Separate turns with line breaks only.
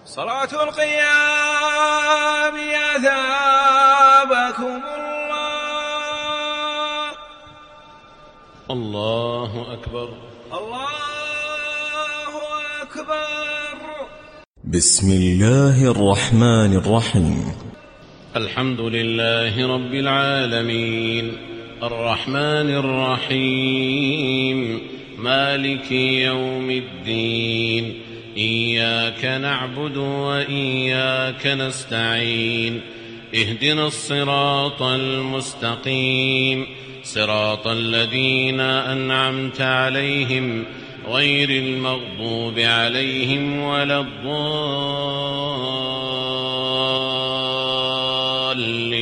صلاة القيام أثابكم الله.
الله أكبر.
الله أكبر.
بسم الله الرحمن الرحيم.
الحمد لله رب العالمين، الرحمن الرحيم، مالك يوم الدين، إياك نعبد وإياك نستعين، اهدنا الصراط المستقيم، صراط الذين أنعمت عليهم غير المغضوب عليهم ولا الضالين.